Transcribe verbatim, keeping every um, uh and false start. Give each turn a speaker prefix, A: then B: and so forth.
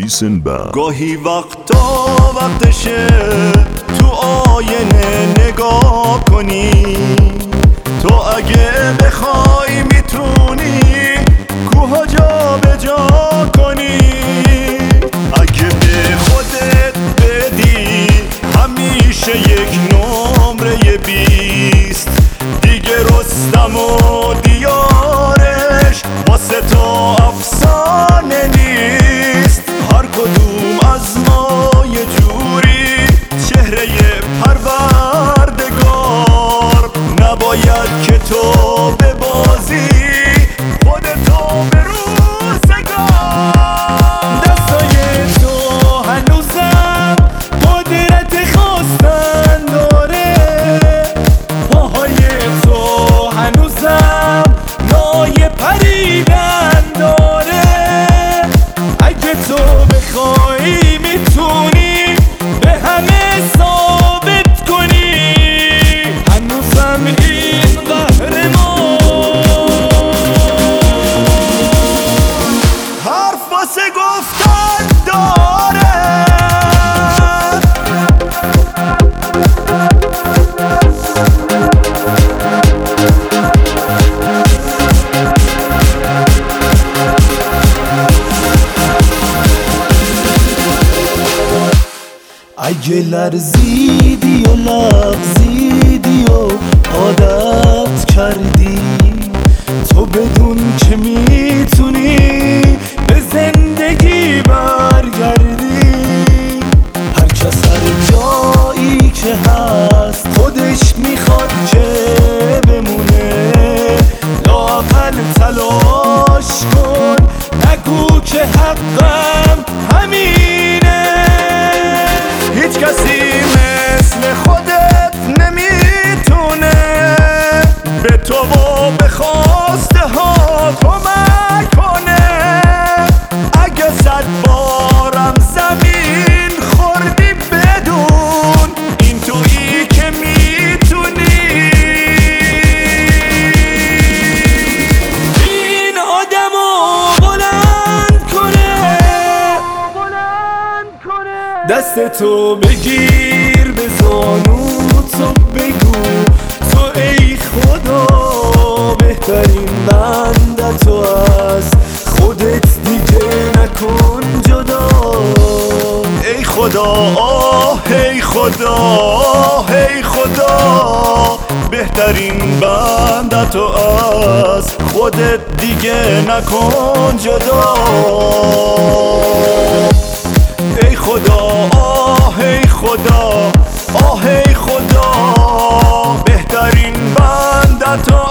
A: Listen back.
B: گاهی وقتا وقتشه تو آینه نگاه کنی، تو اگه بخوای میتونی کوها جا به جا کنی. اگه به خودت بدی همیشه یک نمره بیست، دیگه رستم و دیارش واسه تو افسانه نیست. هر کدوم از ما یه جوری چهره پروردگار، نباید که تو ببازی خودتو به روزگار. دستای تو هنوزم قدرت خواستن داره، پاهای تو هنوزم لای پریدن داره. اگه تو بخوای میتونی به همه ثابت کنی هنوزم این قهرمان. حرف واسه گفتن داره، اگه لرزیدی و لغزیدی و عادت کردی، تو بدون که میتونی به زندگی برگردی. هر کس هر جایی که هست خودش میخواد که بمونه، لااقل تلاش کن نگو که حقم همینه. هیچ کسی مثل خودت نمیتونه به تو و به خواسته ها کمک کنه. اگه صد بارم زمین خوردی بدون این تویی که میتونی این آدمو بلند کنه. دست تو بگیر به زانوت و بگو تو ای خدا بهترین بنده تو از خودت دیگه نکن جدا. ای خدا آه ای خدا آه ای خدا بهترین بنده تو از خودت دیگه نکن جدا. ای خدا آه ای خدا آه ای خدا بهترین بنده تو